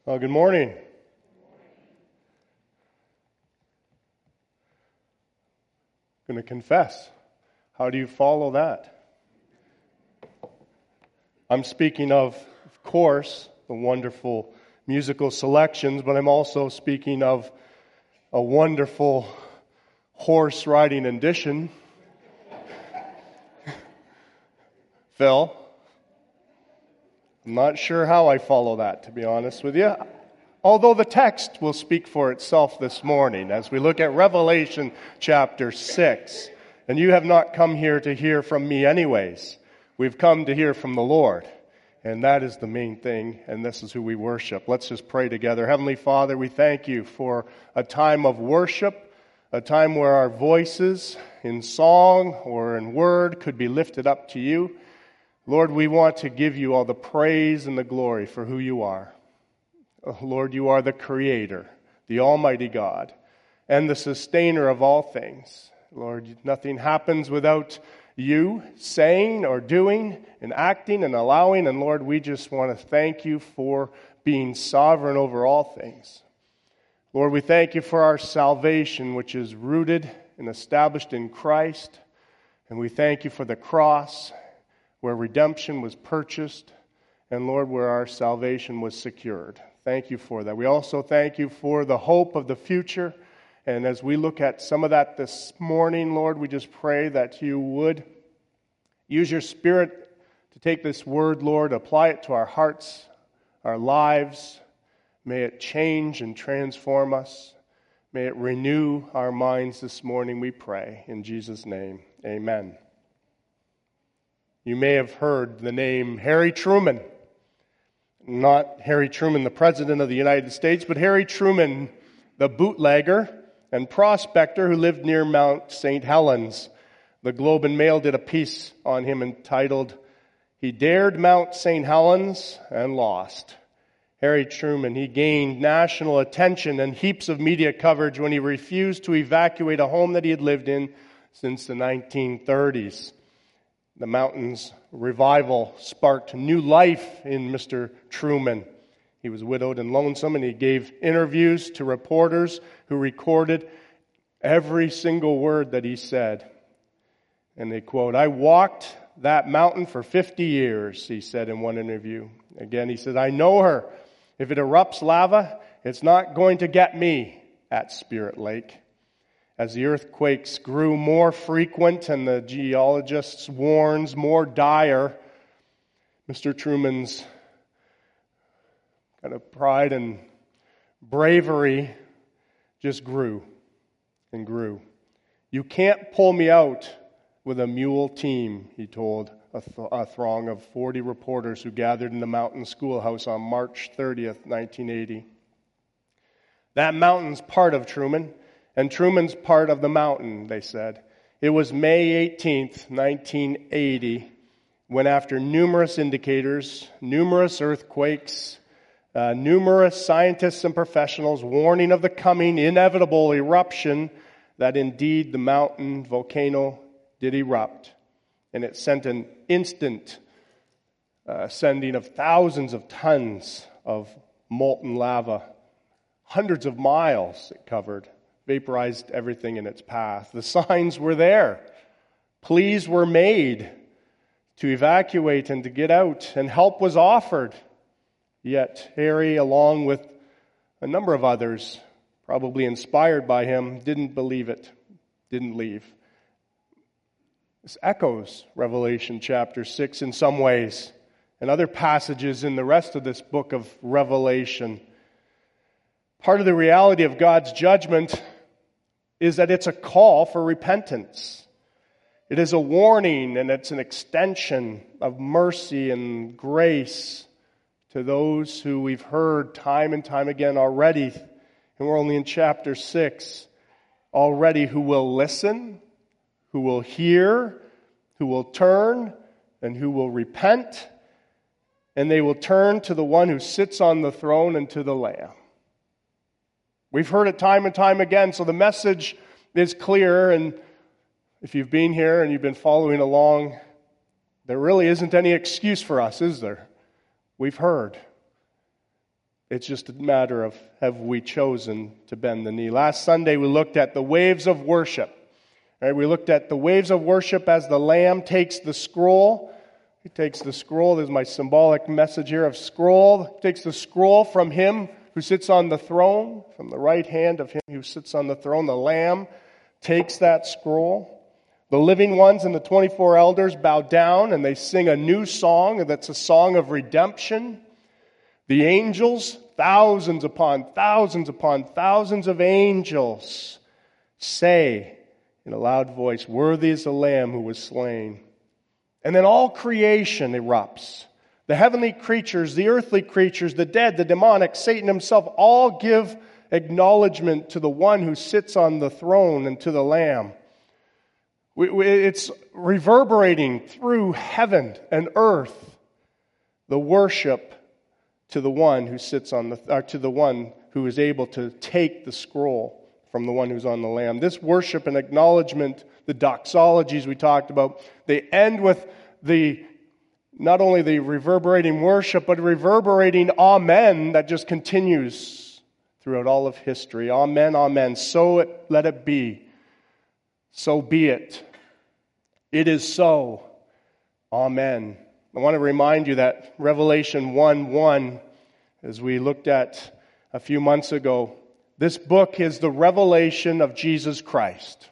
Well, good morning. I'm going to confess. How do you follow that? I'm speaking of course, the wonderful musical selections, but I'm also speaking of a wonderful horse riding edition. Phil, I'm not sure how I follow that, to be honest with you. Although the text will speak for itself this morning as we look at Revelation chapter 6. And you have not come here to hear from me anyways. We've come to hear from the Lord. And that is the main thing, and this is who we worship. Let's just pray together. Heavenly Father, we thank you for a time of worship, a time where our voices in song or in word could be lifted up to you. Lord, we want to give you all the praise and the glory for who you are. Lord, you are the Creator, the Almighty God, and the Sustainer of all things. Lord, nothing happens without you saying or doing and acting and allowing. And Lord, we just want to thank you for being sovereign over all things. Lord, we thank you for our salvation, which is rooted and established in Christ. And we thank you for the cross, where redemption was purchased, and Lord, where our salvation was secured. Thank you for that. We also thank you for the hope of the future. And as we look at some of that this morning, Lord, we just pray that you would use your Spirit to take this word, Lord, apply it to our hearts, our lives. May it change and transform us. May it renew our minds this morning, we pray. In Jesus' name, amen. You may have heard the name Harry Truman. Not Harry Truman, the President of the United States, but Harry Truman, the bootlegger and prospector who lived near Mount St. Helens. The Globe and Mail did a piece on him entitled, "He Dared Mount St. Helens and Lost." Harry Truman, he gained national attention and heaps of media coverage when he refused to evacuate a home that he had lived in since the 1930s. The mountains revival sparked new life in Mr. Truman. He was widowed and lonesome, and he gave interviews to reporters who recorded every single word that he said. And they quote, "I walked that mountain for 50 years, he said in one interview. Again, he said, "I know her. If it erupts lava, it's not going to get me at Spirit Lake." As the earthquakes grew more frequent and the geologists' warns more dire, Mr. Truman's kind of pride and bravery just grew and grew. "You can't pull me out with a mule team," he told a throng of 40 reporters who gathered in the mountain schoolhouse on March 30th, 1980. That mountain's part of Truman, and Truman's part of the mountain, they said. It was May 18th, 1980, when after numerous indicators, numerous earthquakes, numerous scientists and professionals warning of the coming inevitable eruption, that indeed the mountain volcano did erupt. And it sent an instant sending of thousands of tons of molten lava. Hundreds of miles it covered. Vaporized everything in its path. The signs were there. Pleas were made to evacuate and to get out, and help was offered. Yet Harry, along with a number of others, probably inspired by him, didn't believe it, didn't leave. This echoes Revelation chapter 6 in some ways, and other passages in the rest of this book of Revelation. Part of the reality of God's judgment is that it's a call for repentance. It is a warning, and it's an extension of mercy and grace to those who we've heard time and time again already, and we're only in chapter 6, already, who will listen, who will hear, who will turn, and who will repent, and they will turn to the one who sits on the throne and to the Lamb. We've heard it time and time again, so the message is clear, and if you've been here and you've been following along, there really isn't any excuse for us, is there? We've heard. It's just a matter of, have we chosen to bend the knee? Last Sunday we looked at the waves of worship. Right? We looked at the waves of worship as the Lamb takes the scroll. He takes the scroll. There's my symbolic message here of scroll. He takes the scroll from him who sits on the throne, from the right hand of him who sits on the throne. The Lamb takes that scroll. The living ones and the 24 elders bow down and they sing a new song that's a song of redemption. The angels, thousands upon thousands of angels, say in a loud voice, "Worthy is the Lamb who was slain." And then all creation erupts. The heavenly creatures, the earthly creatures, the dead, the demonic, Satan himself, all give acknowledgement to the one who sits on the throne and to the Lamb. It's reverberating through heaven and earth, the worship to the one who sits on to the one who is able to take the scroll from the one who's on the Lamb. This worship and acknowledgement, the doxologies we talked about, they end with not only the reverberating worship, but reverberating amen that just continues throughout all of history. Amen, amen. So let it be. So be it. It is so. Amen. I want to remind you that Revelation 1:1, as we looked at a few months ago, this book is the revelation of Jesus Christ.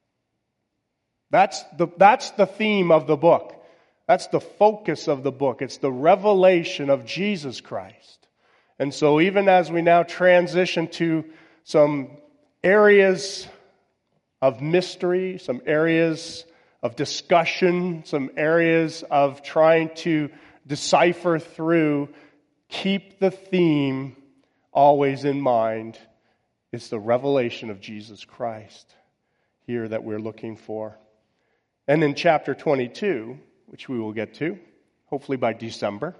That's the theme of the book. That's the focus of the book. It's the revelation of Jesus Christ. And so even as we now transition to some areas of mystery, some areas of discussion, some areas of trying to decipher through, keep the theme always in mind. It's the revelation of Jesus Christ here that we're looking for. And in chapter 22, which we will get to, hopefully by December,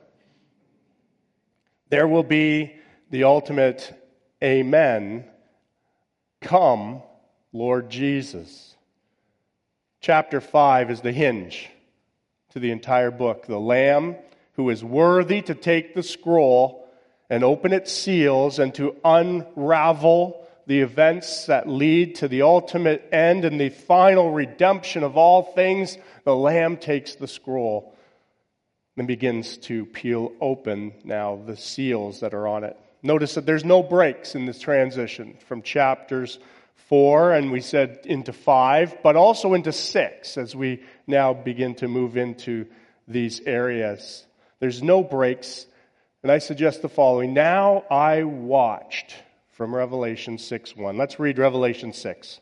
there will be the ultimate amen. Come, Lord Jesus. Chapter 5 is the hinge to the entire book. The Lamb who is worthy to take the scroll and open its seals and to unravel the events that lead to the ultimate end and the final redemption of all things. The Lamb takes the scroll and begins to peel open now the seals that are on it. Notice that there's no breaks in this transition from chapters 4, and we said into 5, but also into 6 as we now begin to move into these areas. There's no breaks, and I suggest the following. Now I watched from Revelation 6:1. Let's read Revelation 6.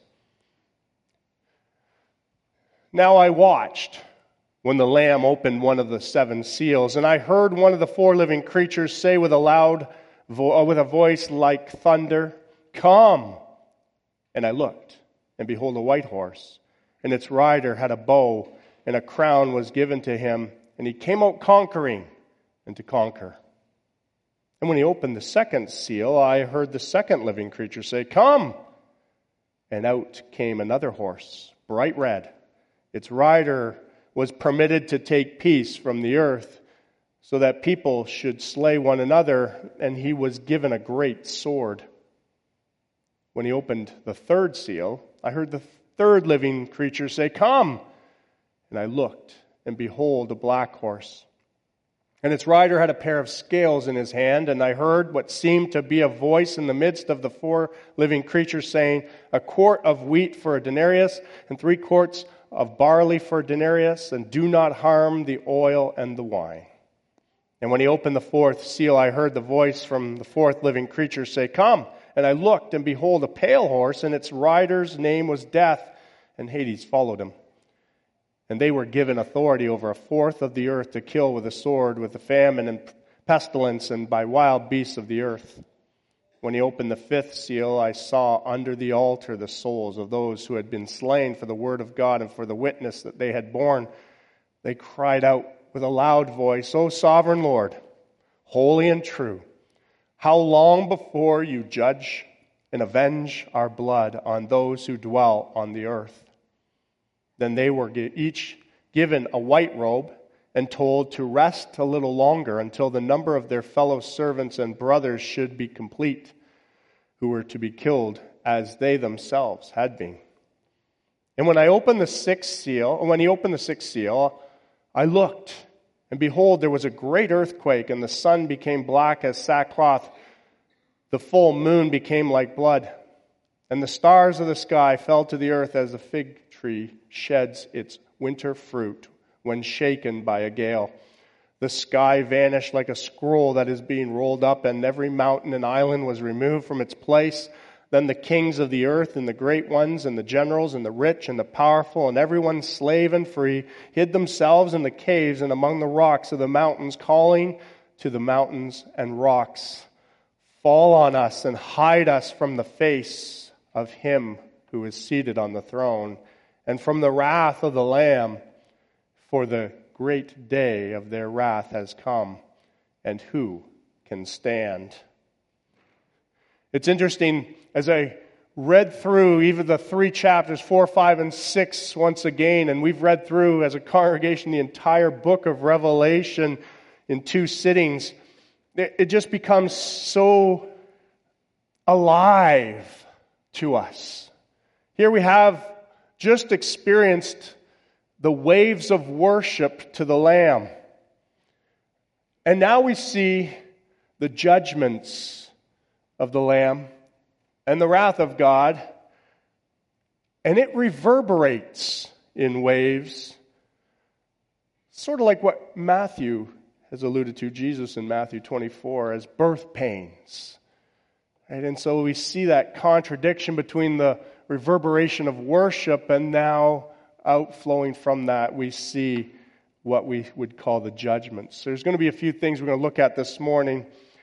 Now I watched when the Lamb opened one of the 7 seals, and I heard one of the 4 living creatures say with a voice like thunder, "Come!" And I looked, and behold, a white horse, and its rider had a bow, and a crown was given to him, and he came out conquering and to conquer. And when he opened the 2nd seal, I heard the 2nd living creature say, "Come!" And out came another horse, bright red. Its rider was permitted to take peace from the earth, so that people should slay one another, and he was given a great sword. When he opened the 3rd seal, I heard the 3rd living creature say, "Come!" And I looked, and behold, a black horse. And its rider had a pair of scales in his hand, and I heard what seemed to be a voice in the midst of the 4 living creatures saying, "A quart of wheat for a denarius, and 3 quarts of barley for a denarius, and do not harm the oil and the wine." And when he opened the 4th seal, I heard the voice from the 4th living creature say, "Come!" And I looked, and behold, a pale horse, and its rider's name was Death, and Hades followed him. And they were given authority over 1/4 of the earth to kill with a sword, with the famine and pestilence, and by wild beasts of the earth. When he opened the 5th seal, I saw under the altar the souls of those who had been slain for the word of God and for the witness that they had borne. They cried out with a loud voice, "O sovereign Lord, holy and true, how long before you judge and avenge our blood on those who dwell on the earth?" Then they were each given a white robe, and told to rest a little longer until the number of their fellow servants and brothers should be complete, who were to be killed as they themselves had been. And when he opened the sixth seal, I looked, and behold, there was a great earthquake, and the sun became black as sackcloth. The full moon became like blood, and the stars of the sky fell to the earth as a fig tree sheds its winter fruit when shaken by a gale. The sky vanished like a scroll that is being rolled up, and every mountain and island was removed from its place. Then the kings of the earth and the great ones and the generals and the rich and the powerful and everyone slave and free hid themselves in the caves and among the rocks of the mountains, calling to the mountains and rocks, "Fall on us and hide us from the face of him who is seated on the throne and from the wrath of the Lamb, for the great day of their wrath has come, and who can stand?" It's interesting, as I read through even the 3 chapters, 4, 5, and 6 once again, and we've read through as a congregation the entire book of Revelation in 2 sittings, it just becomes so alive to us. Here we have just experienced the waves of worship to the Lamb. And now we see the judgments of the Lamb and the wrath of God, and it reverberates in waves, sort of like what Matthew has alluded to, Jesus in Matthew 24, as birth pains. Right? And so we see that contradiction between the reverberation of worship and now outflowing from that we see what we would call the judgments. There's going to be a few things we're going to look at this morning.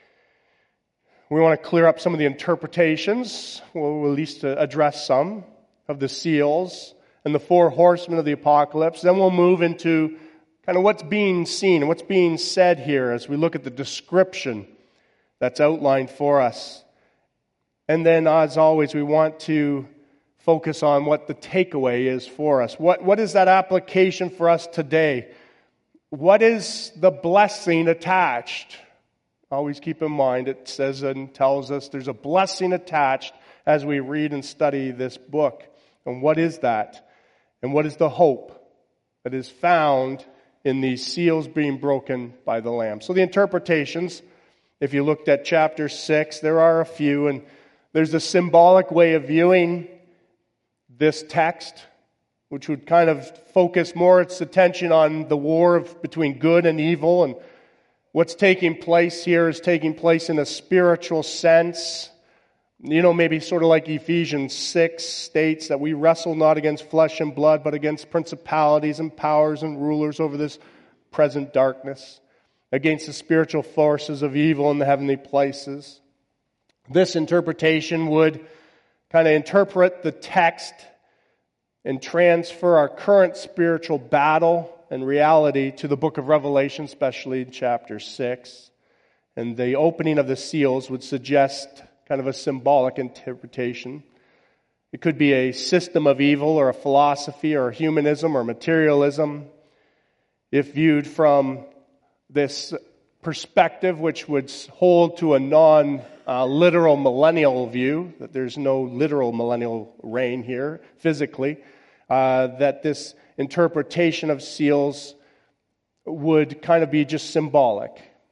We want to clear up some of the interpretations. We'll at least address some of the seals and the 4 horsemen of the apocalypse. Then we'll move into kind of what's being seen and what's being said here as we look at the description that's outlined for us. And then, as always, we want to focus on what the takeaway is for us. What is that application for us today? What is the blessing attached? Always keep in mind, it says and tells us there's a blessing attached as we read and study this book. And what is that? And what is the hope that is found in these seals being broken by the Lamb? So the interpretations, if you looked at chapter 6, there are a few, and there's a symbolic way of viewing this text, which would kind of focus more its attention on the war between good and evil, and what's taking place here is taking place in a spiritual sense. You know, maybe sort of like Ephesians 6 states that we wrestle not against flesh and blood, but against principalities and powers and rulers over this present darkness, against the spiritual forces of evil in the heavenly places. This interpretation would kind of interpret the text and transfer our current spiritual battle and reality to the book of Revelation, especially chapter 6. And the opening of the seals would suggest kind of a symbolic interpretation. It could be a system of evil or a philosophy or humanism or materialism, if viewed from this perspective, which would hold to a non-literal millennial view, that there's no literal millennial reign here physically, that this interpretation of seals would kind of be just symbolic.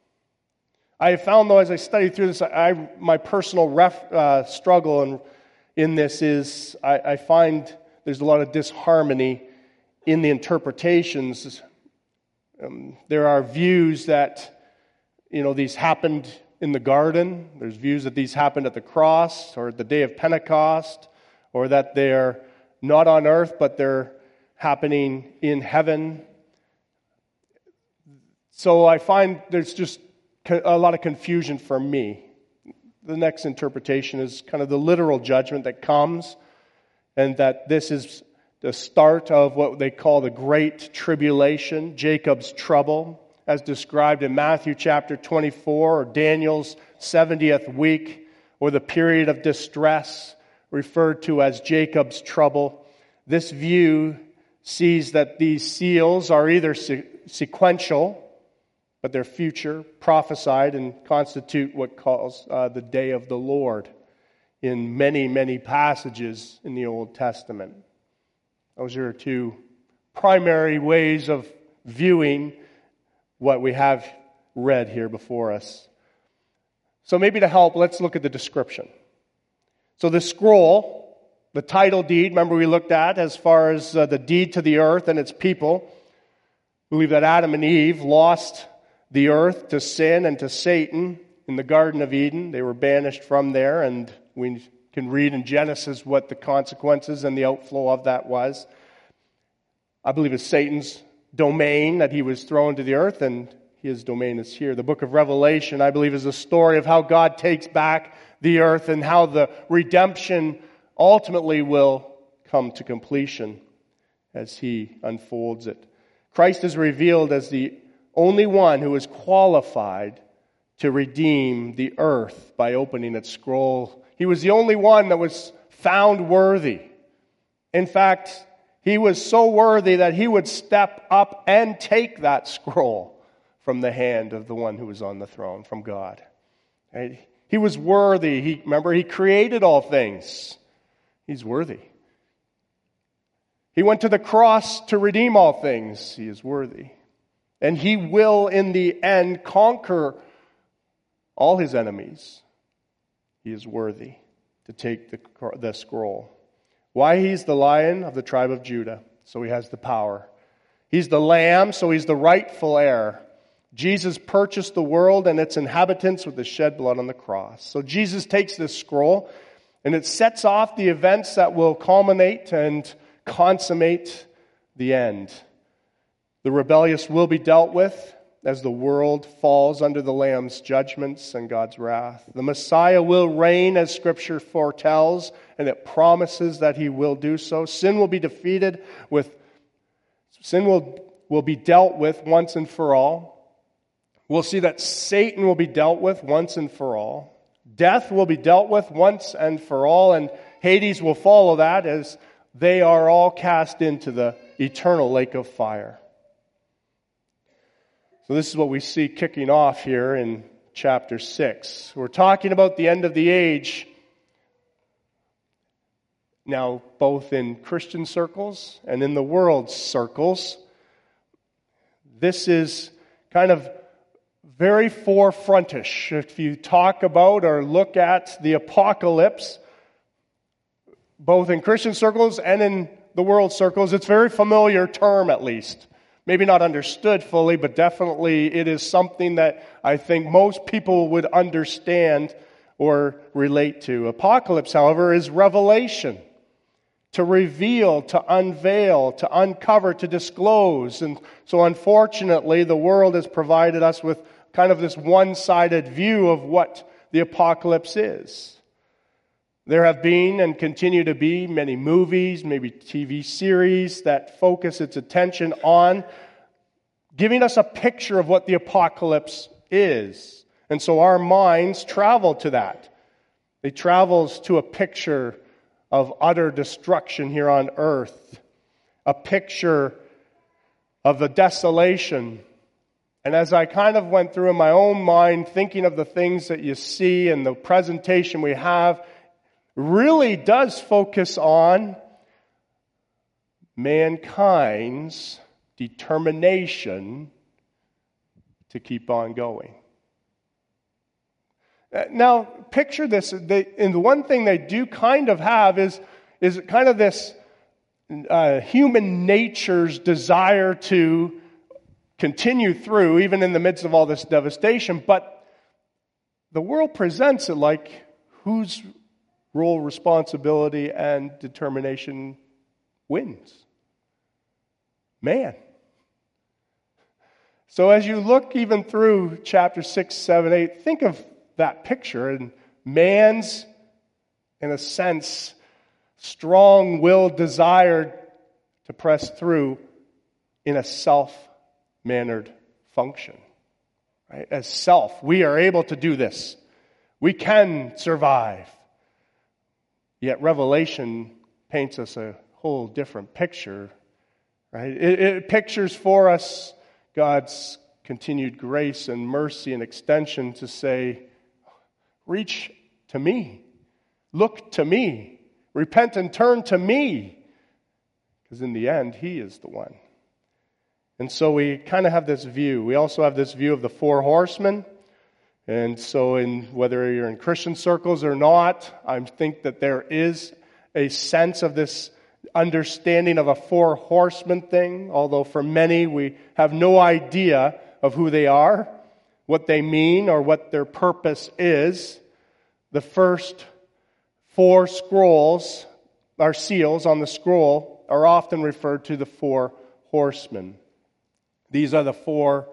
I have found, though, as I studied through this, my personal struggle in this is I find there's a lot of disharmony in the interpretations. There are views that, these happened in the garden. There's views that these happened at the cross or at the day of Pentecost, or that they're not on earth, but they're happening in heaven. So I find there's just a lot of confusion for me. The next interpretation is kind of the literal judgment that comes, and that this is the start of what they call the Great Tribulation, Jacob's trouble, as described in Matthew chapter 24, or Daniel's 70th week, or the period of distress referred to as Jacob's trouble. This view sees that these seals are either sequential, but they're future, prophesied, and constitute what calls the day of the Lord in many, many passages in the Old Testament. Those are two primary ways of viewing what we have read here before us. So maybe to help, let's look at the description. So the scroll, the title deed, remember we looked at as far as the deed to the earth and its people. We believe that Adam and Eve lost the earth to sin and to Satan in the Garden of Eden. They were banished from there, and we can read in Genesis what the consequences and the outflow of that was. I believe it's Satan's domain that he was thrown to the earth, and his domain is here. The book of Revelation, I believe, is a story of how God takes back the earth and how the redemption ultimately will come to completion as he unfolds it. Christ is revealed as the only one who is qualified to redeem the earth by opening its scroll. He was the only one that was found worthy. In fact, he was so worthy that he would step up and take that scroll from the hand of the one who was on the throne, from God. Right? He was worthy. Remember, he created all things. He's worthy. He went to the cross to redeem all things. He is worthy. And he will, in the end, conquer all his enemies. He is worthy to take the scroll. Why? He's the Lion of the tribe of Judah, so he has the power. He's the Lamb, so he's the rightful heir. Jesus purchased the world and its inhabitants with the shed blood on the cross. So Jesus takes this scroll, and it sets off the events that will culminate and consummate the end. The rebellious will be dealt with as the world falls under the Lamb's judgments and God's wrath. The Messiah will reign as Scripture foretells, and it promises that he will do so. Sin will be defeated sin will be dealt with once and for all. We'll see that Satan will be dealt with once and for all. Death will be dealt with once and for all, and Hades will follow that as they are all cast into the eternal lake of fire. So this is what we see kicking off here in chapter 6. We're talking about the end of the age now, both in Christian circles and in the world's circles. This is kind of very forefrontish. If you talk about or look at the apocalypse, both in Christian circles and in the world circles, it's a very familiar term, at least. Maybe not understood fully, but definitely it is something that I think most people would understand or relate to. Apocalypse, however, is revelation. To reveal, to unveil, to uncover, to disclose. And so unfortunately, the world has provided us with kind of this one-sided view of what the apocalypse is. There have been and continue to be many movies, maybe TV series that focus its attention on giving us a picture of what the apocalypse is. And so our minds travel to that. They travel to a picture of utter destruction here on earth, a picture of the desolation. And as I kind of went through in my own mind, thinking of the things that you see and the presentation we have, really does focus on mankind's determination to keep on going. Now, picture this. And the one thing they do kind of have is kind of this human nature's desire to continue through, even in the midst of all this devastation. But the world presents it like whose role, responsibility, and determination wins? Man. So as you look even through chapter 6, 7, 8, think of that picture, and man's, in a sense, strong-willed desire to press through in a self-mannered function. Right? As self, we are able to do this. We can survive. Yet Revelation paints us a whole different picture. Right? It pictures for us God's continued grace and mercy and extension to say, reach to me, look to me, repent and turn to me, because in the end, He is the one. And so we kind of have this view. We also have this view of the four horsemen. And so whether you're in Christian circles or not, I think that there is a sense of this understanding of a four horsemen thing, although for many we have no idea of who they are, what they mean, or what their purpose is. The first four scrolls, or seals on the scroll, are often referred to the four horsemen. These are the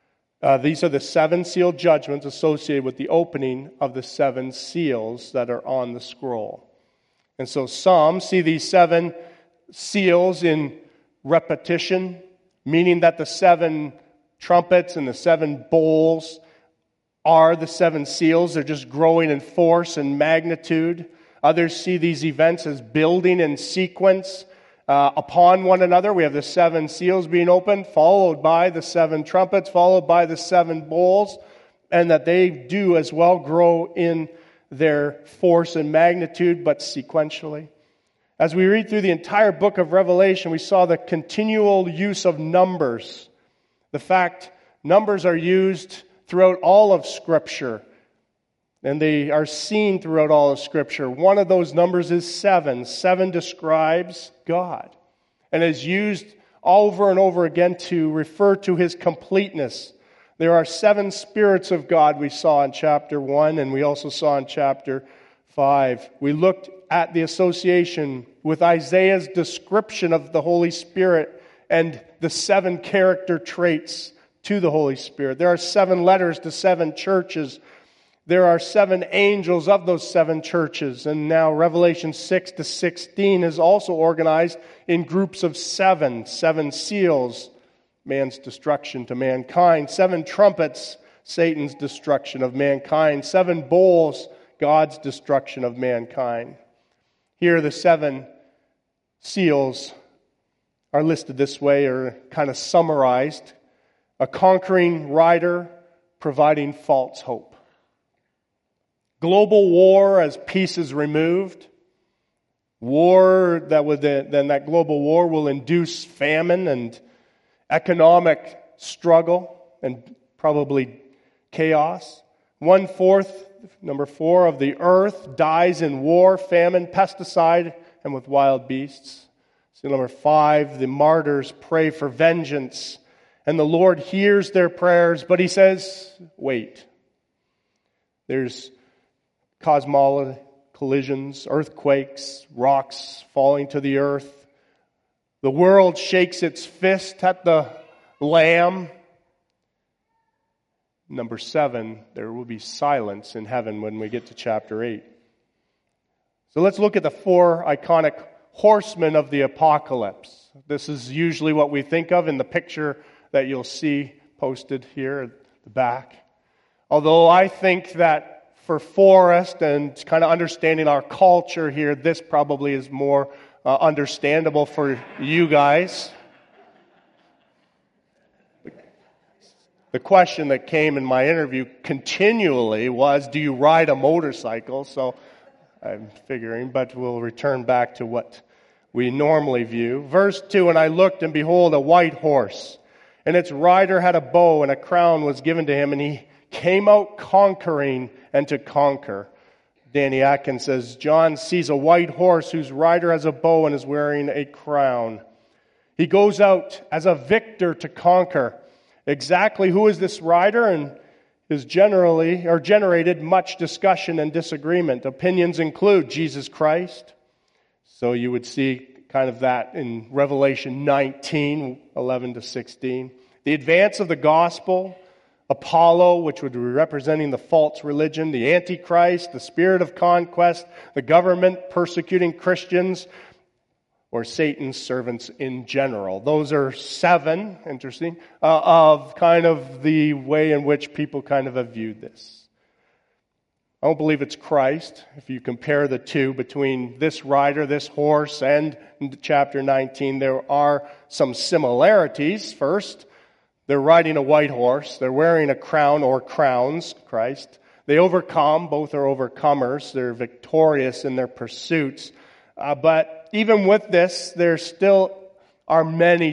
seven sealed judgments associated with the opening of the seven seals that are on the scroll. And so some see these seven seals in repetition, meaning that the seven trumpets and the seven bowls are the seven seals. They're just growing in force and magnitude. Others see these events as building in sequence upon one another. We have the seven seals being opened, followed by the seven trumpets, followed by the seven bowls, and that they do as well grow in their force and magnitude, but sequentially. As we read through the entire book of Revelation, we saw the continual use of numbers. The fact numbers are used throughout all of Scripture, and they are seen throughout all of Scripture. One of those numbers is seven. Seven describes God, and is used over and over again to refer to His completeness. There are seven spirits of God we saw in chapter 1, and we also saw in chapter 5. We looked at the association with Isaiah's description of the Holy Spirit and the seven character traits to the Holy Spirit. There are seven letters to seven churches. There are seven angels of those seven churches. And now Revelation 6 to 16 is also organized in groups of seven. Seven seals, man's destruction to mankind. Seven trumpets, Satan's destruction of mankind. Seven bowls, God's destruction of mankind. Here the seven seals are listed this way, or kind of summarized. A conquering rider providing false hope. Global war as peace is removed. War that global war will induce famine and economic struggle and probably chaos. 1/4, number 4, of the earth dies in war, famine, pesticide, and with wild beasts. So number 5, the martyrs pray for vengeance, and the Lord hears their prayers, but He says, wait. There's cosmological collisions, earthquakes, rocks falling to the earth. The world shakes its fist at the Lamb. Number 7, there will be silence in heaven when we get to chapter 8. So let's look at the 4 iconic horsemen of the apocalypse. This is usually what we think of in the picture that you'll see posted here at the back. Although I think that for Forrest and kind of understanding our culture here, this probably is more understandable for you guys. The question that came in my interview continually was, do you ride a motorcycle? So I'm figuring, but we'll return back to what we normally view. Verse 2, and I looked, and behold, a white horse, and its rider had a bow, and a crown was given to him, and he came out conquering and to conquer. Danny Atkins says, John sees a white horse whose rider has a bow and is wearing a crown. He goes out as a victor to conquer. Exactly who is this rider? And is generated much discussion and disagreement. Opinions include Jesus Christ. So you would see kind of that in Revelation 19, 11 to 16. The advance of the gospel, Apollo, which would be representing the false religion, the Antichrist, the spirit of conquest, the government persecuting Christians, or Satan's servants in general. Those are 7, interesting, of kind of the way in which people kind of have viewed this. I don't believe it's Christ. If you compare the two between this rider, this horse, and chapter 19, there are some similarities. First, They're riding a white horse. They're wearing a crown or crowns, Christ. They overcome. Both are overcomers. They're victorious in their pursuits. But even with this, there still are many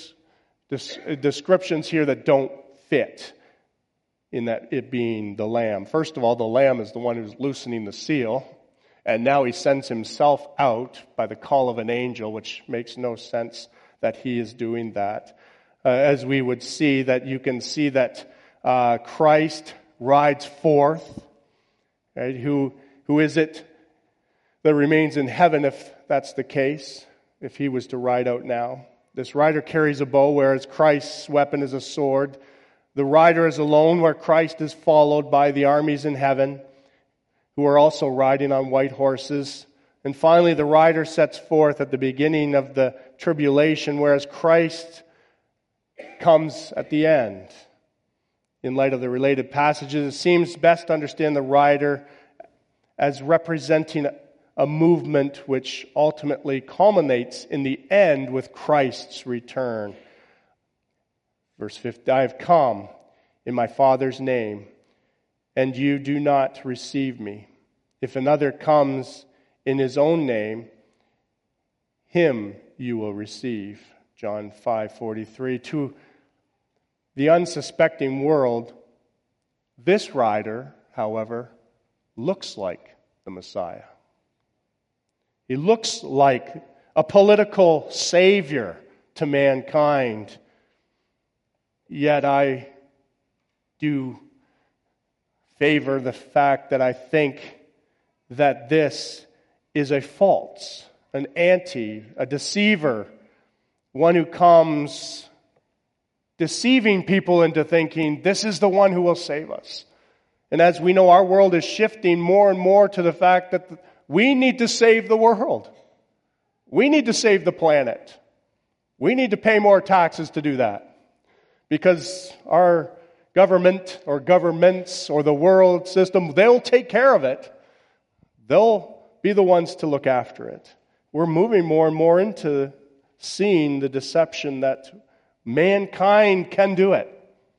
descriptions here that don't fit in that it being the Lamb. First of all, the Lamb is the one who's loosening the seal. And now he sends himself out by the call of an angel, which makes no sense that he is doing that. As we would see, that you can see that Christ rides forth. Right? Who is it that remains in heaven if that's the case, if he was to ride out now? This rider carries a bow, whereas Christ's weapon is a sword. The rider is alone, where Christ is followed by the armies in heaven, who are also riding on white horses. And finally, the rider sets forth at the beginning of the tribulation, whereas Christ comes at the end. In light of the related passages, it seems best to understand the rider as representing a movement which ultimately culminates in the end with Christ's return. Verse 50, I have come in my Father's name, and you do not receive me. If another comes in his own name, him you will receive. John 5:43. To the unsuspecting world, this rider, however, looks like the Messiah. He looks like a political savior to mankind. Yet I do favor the fact that I think that this is a false, an a deceiver, one who comes deceiving people into thinking this is the one who will save us. And as we know, our world is shifting more and more to the fact that we need to save the world. We need to save the planet. We need to pay more taxes to do that. Because our government or governments or the world system, they'll take care of it. They'll be the ones to look after it. We're moving more and more into seeing the deception that mankind can do it.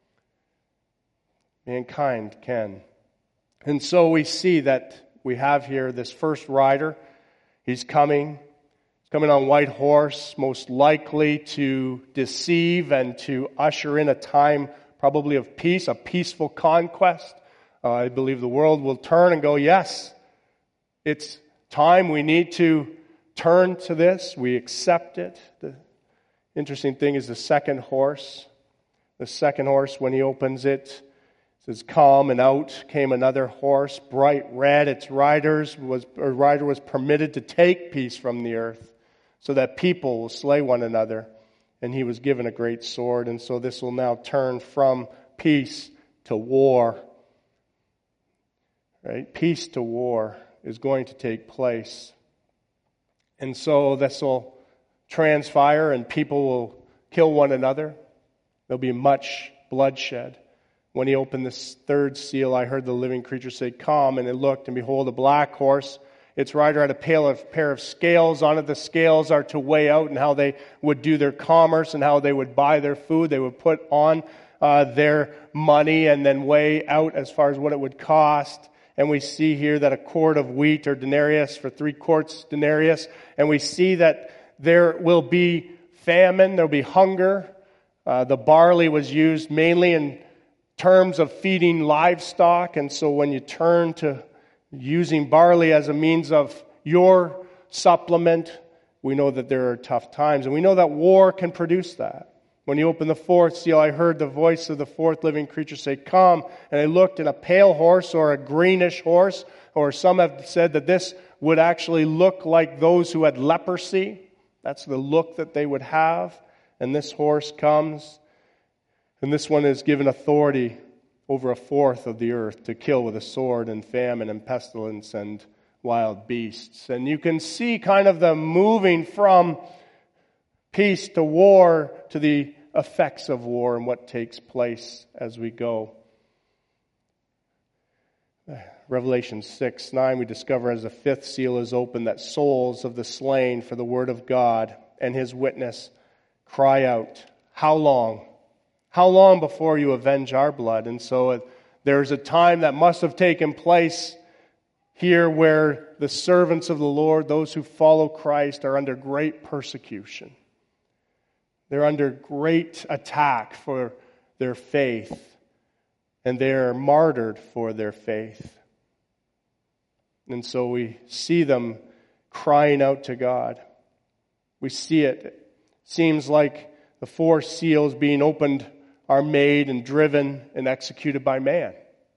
Mankind can. And so we see that we have here this first rider. He's coming. He's coming on a white horse, most likely to deceive and to usher in a time probably of peace, a peaceful conquest. I believe the world will turn and go, yes, it's time. We need to turn to this. We accept it. The interesting thing is the second horse. The second horse, when he opens it, says, come, and out came another horse, bright red. Its rider was permitted to take peace from the earth, so that people will slay one another. And he was given a great sword. And so this will now turn from peace to war. Right? Peace to war is going to take place. And so this will transpire and people will kill one another. There'll be much bloodshed. When he opened this third seal, I heard the living creature say, come, and it looked, and behold, a black horse. Its rider had a pair of scales on it. The scales are to weigh out and how they would do their commerce and how they would buy their food. They would put on their money and then weigh out as far as what it would cost. And we see here that a quart of wheat or denarius for 3 quarts denarius. And we see that there will be famine, there will be hunger. The barley was used mainly in terms of feeding livestock. And so when you turn to using barley as a means of your supplement, we know that there are tough times. And we know that war can produce that. When you open the fourth seal, I heard the voice of the fourth living creature say, come. And I looked, and a pale horse or a greenish horse, or some have said that this would actually look like those who had leprosy. That's the look that they would have. And this horse comes, and this one is given authority over a fourth of the earth to kill with a sword and famine and pestilence and wild beasts. And you can see kind of the moving from peace to war to the effects of war and what takes place as we go. Revelation 6:9, we discover as the fifth seal is opened that souls of the slain for the word of God and his witness cry out, how long, How long before you avenge our blood? And so there's a time that must have taken place here where the servants of the Lord, those who follow Christ, are under great persecution. They're under great attack for their faith, and they're martyred for their faith. And so we see them crying out to God. We see it. It seems like the 4 seals being opened are made and driven and executed by man.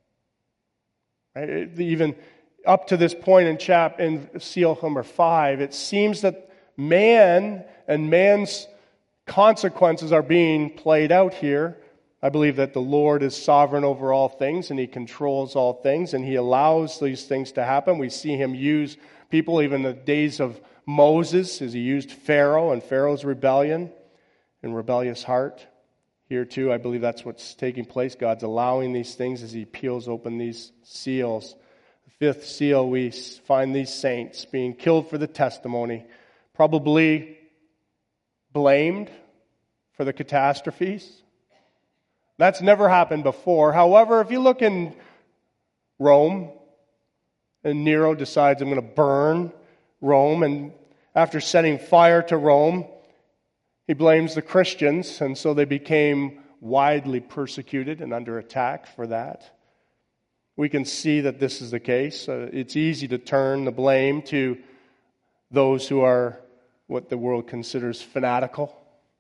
Right? Even up to this point in seal number 5, it seems that man and man's consequences are being played out here. I believe that the Lord is sovereign over all things, and He controls all things, and He allows these things to happen. We see Him use people even in the days of Moses, as He used Pharaoh and Pharaoh's rebellion and rebellious heart. Here too, I believe that's what's taking place. God's allowing these things as He peels open these seals. The 5th seal, we find these saints being killed for the testimony, probably blamed for the catastrophes. That's never happened before. However, if you look in Rome, and Nero decides, I'm going to burn Rome, and after setting fire to Rome, he blames the Christians, and so they became widely persecuted and under attack for that. We can see that this is the case. It's easy to turn the blame to those who are what the world considers fanatical.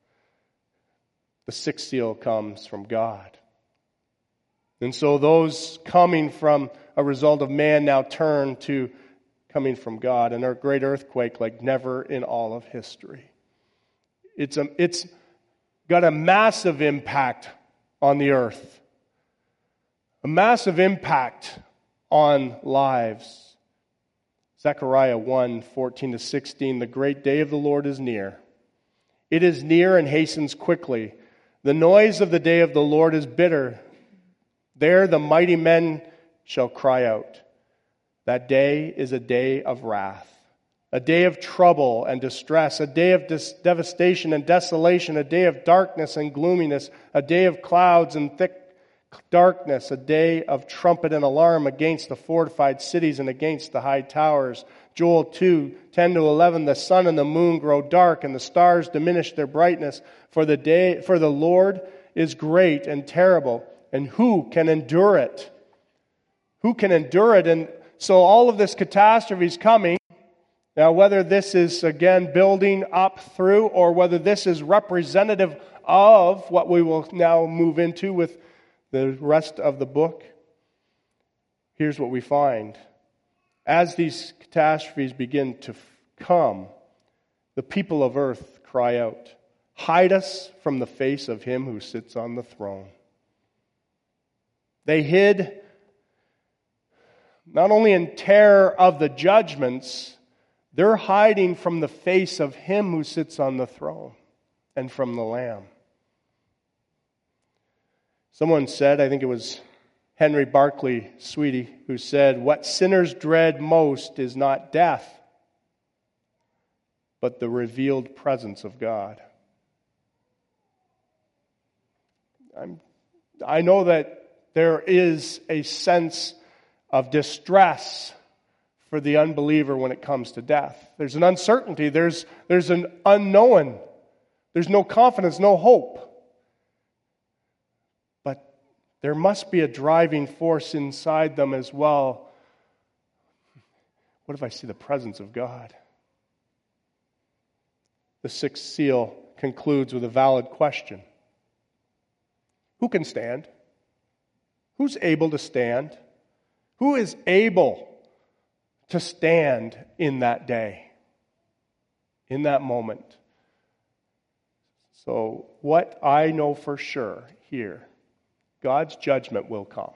The 6th seal comes from God. And so those coming from a result of man now turn to coming from God, and a great earthquake like never in all of history. It's got a massive impact on the earth, a massive impact on lives. Zechariah 1:14-16, the great day of the Lord is near. It is near and hastens quickly. The noise of the day of the Lord is bitter. There the mighty men shall cry out. That day is a day of wrath, a day of trouble and distress, a day of devastation and desolation, a day of darkness and gloominess, a day of clouds and thick darkness, a day of trumpet and alarm against the fortified cities and against the high towers. Joel 2:10-11, the sun and the moon grow dark and the stars diminish their brightness, for the Lord is great and terrible, and who can endure it? Who can endure it? And so all of this catastrophe is coming. Now, whether this is, again, building up through, or whether this is representative of what we will now move into with the rest of the book, here's what we find. As these catastrophes begin to come, the people of earth cry out, hide us from the face of Him who sits on the throne. They hid not only in terror of the judgments, they're hiding from the face of Him who sits on the throne and from the Lamb. Someone said, I think it was Henry Barclay Sweetie, who said, what sinners dread most is not death, but the revealed presence of God. I know that there is a sense of distress for the unbeliever when it comes to death. There's an uncertainty. There's an unknown. There's no confidence, no hope. But there must be a driving force inside them as well. What if I see the presence of God? The 6th seal concludes with a valid question. Who can stand? Who's able to stand? Who is able to stand in that day, in that moment? So what I know for sure here, God's judgment will come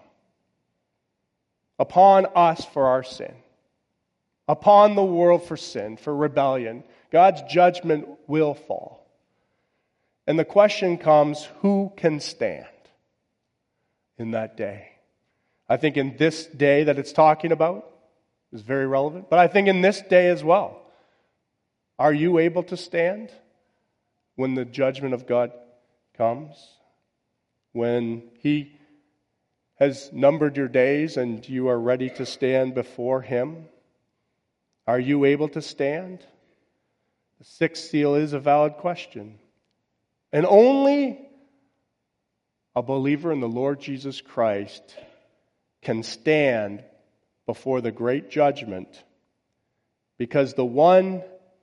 upon us for our sin, upon the world for sin, for rebellion. God's judgment will fall. And the question comes, who can stand in that day? I think in this day that it's talking about is very relevant. But I think in this day as well, are you able to stand when the judgment of God comes? when He has numbered your days and you are ready to stand before Him? Are you able to stand? The sixth seal is a valid question. And only a believer in the Lord Jesus Christ can stand before the great judgment, because the one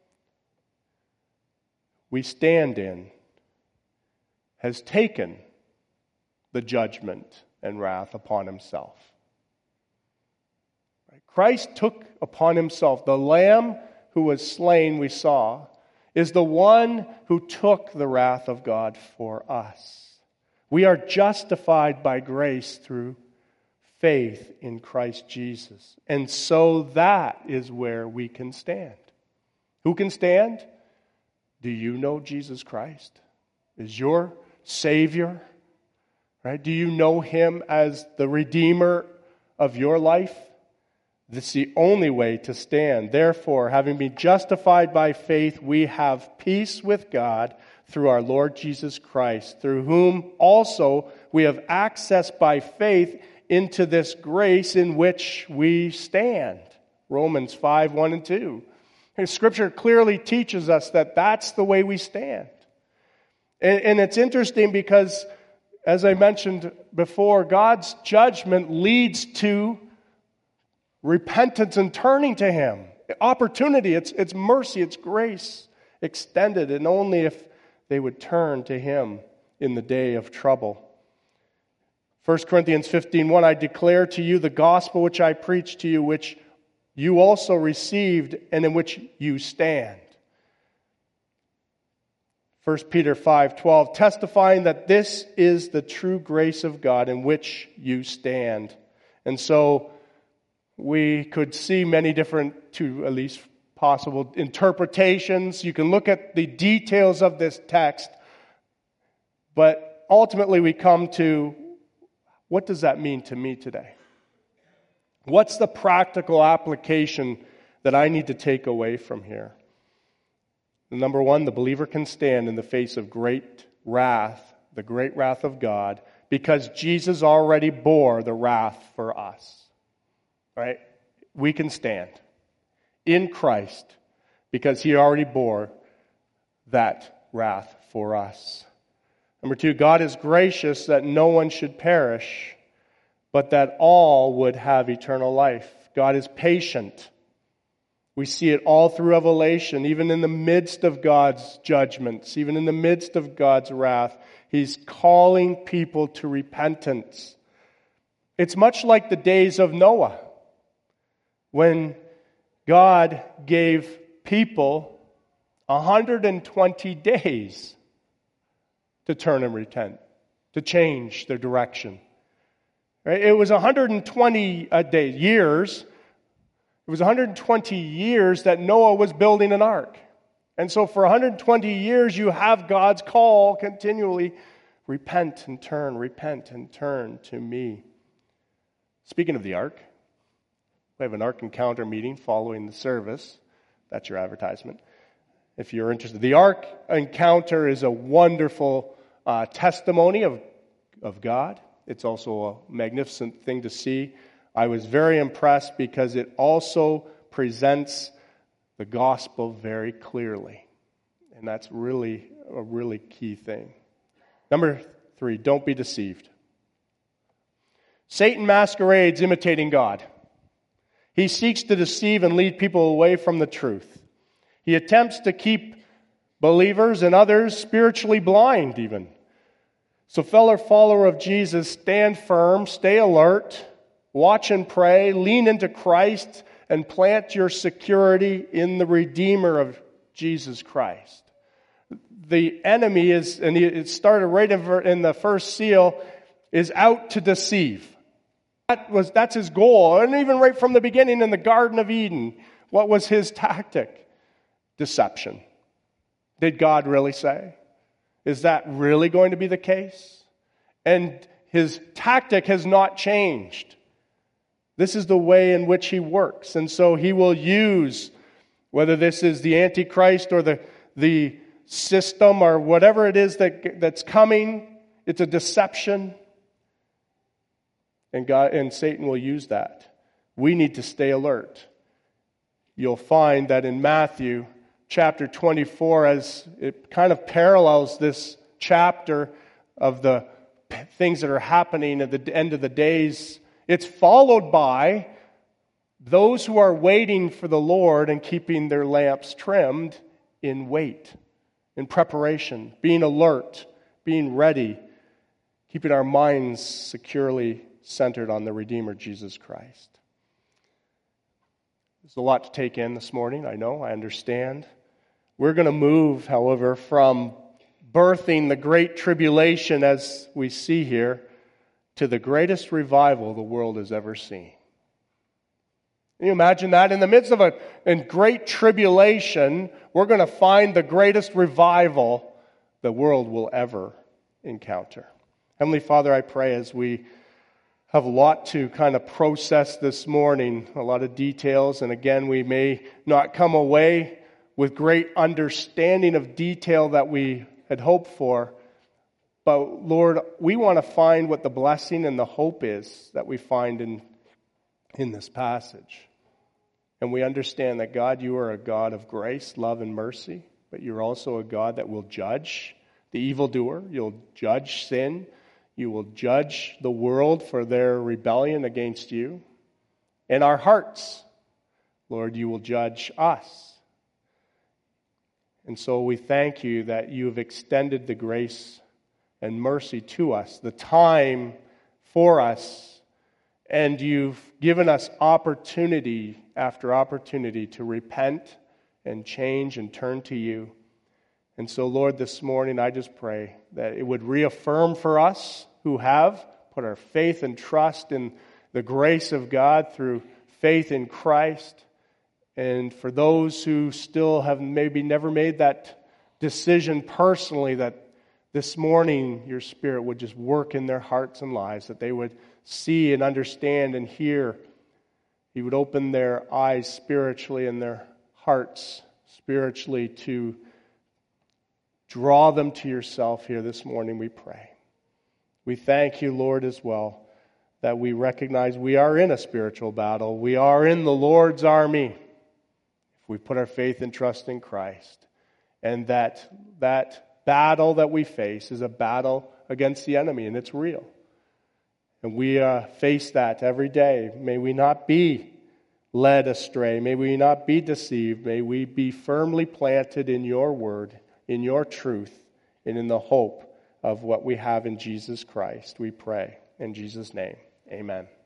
we stand in has taken the judgment and wrath upon Himself. Christ took upon Himself, the Lamb who was slain, we saw, is the one who took the wrath of God for us. We are justified by grace through faith in Christ Jesus. And so that is where we can stand. Who can stand? Do you know Jesus Christ is your Savior? Right? Do you know Him as the Redeemer of your life? This is the only way to stand. Therefore, having been justified by faith, we have peace with God through our Lord Jesus Christ, through whom also we have access by faith into this grace in which we stand. Romans 5, 1 and 2. And Scripture clearly teaches us that that's the way we stand. And it's interesting because, as I mentioned before, God's judgment leads to repentance and turning to Him. Opportunity, it's mercy, it's grace extended, and only if they would turn to Him in the day of trouble. 1 Corinthians 15:1, I declare to you the gospel which I preached to you, which you also received and in which you stand. 1 Peter 5:12, testifying that this is the true grace of God in which you stand. And so we could see many different, to at least possible interpretations. You can look at the details of this text, but ultimately we come to, what does that mean to me today? What's the practical application that I need to take away from here? Number one, the believer can stand in the face of great wrath, the great wrath of God, because Jesus already bore the wrath for us. Right? We can stand in Christ because He already bore that wrath for us. Number two, God is gracious that no one should perish, but that all would have eternal life. God is patient. We see it all through Revelation, even in the midst of God's judgments, even in the midst of God's wrath. He's calling people to repentance. It's much like the days of Noah, when God gave people 120 days to turn and repent, to change their direction. Right? It was 120 years. It was 120 years that Noah was building an ark. And so for 120 years, you have God's call continually, repent and turn to me. Speaking of the ark, we have an Ark Encounter meeting following the service. That's your advertisement, if you're interested. The Ark Encounter is a wonderful testimony of God. It's also a magnificent thing to see. I was very impressed because it also presents the gospel very clearly. And that's really a really key thing. Number three, don't be deceived. Satan masquerades imitating God. He seeks to deceive and lead people away from the truth. He attempts to keep believers and others spiritually blind even. So fellow follower of Jesus, stand firm, stay alert, watch and pray, lean into Christ, and plant your security in the Redeemer of Jesus Christ. The enemy is, and it started right in the first seal, is out to deceive. That's his goal. And even right from the beginning in the Garden of Eden, what was his tactic? Deception. Did God really say? Is that really going to be the case? And his tactic has not changed. This is the way in which he works. And so he will use, whether this is the Antichrist or the system or whatever it is that's coming It's a deception. And Satan will use that. We need to stay alert. You'll find that in Matthew chapter 24, as it kind of parallels this chapter of the things that are happening at the end of the days, it's followed by those who are waiting for the Lord and keeping their lamps trimmed in wait, in preparation, being alert, being ready, keeping our minds securely centered on the Redeemer, Jesus Christ. There's a lot to take in this morning, I know, I understand. We're going to move, however, from birthing the great tribulation as we see here to the greatest revival the world has ever seen. Can you imagine that? In the midst of a great tribulation, we're going to find the greatest revival the world will ever encounter. Heavenly Father, I pray as we have a lot to kind of process this morning, a lot of details, and again, we may not come away with great understanding of detail that we had hoped for, but Lord, we want to find what the blessing and the hope is that we find in this passage. And we understand that, God, you are a God of grace, love, and mercy, but you're also a God that will judge the evildoer. You'll judge sin. You will judge the world for their rebellion against you. And our hearts, Lord, you will judge us. And so we thank you that you have extended the grace and mercy to us, the time for us, and you've given us opportunity after opportunity to repent and change and turn to you. And so, Lord, this morning I just pray that it would reaffirm for us who have put our faith and trust in the grace of God through faith in Christ, and for those who still have maybe never made that decision personally, that this morning your Spirit would just work in their hearts and lives, that they would see and understand and hear. You would open their eyes spiritually and their hearts spiritually to draw them to yourself here this morning, we pray. We thank you, Lord, as well, that we recognize we are in a spiritual battle. We are in the Lord's army if we put our faith and trust in Christ. And that battle that we face is a battle against the enemy, and it's real. And we face that every day. May we not be led astray. May we not be deceived. May we be firmly planted in your word, in your truth, and in the hope of what we have in Jesus Christ. We pray in Jesus' name. Amen.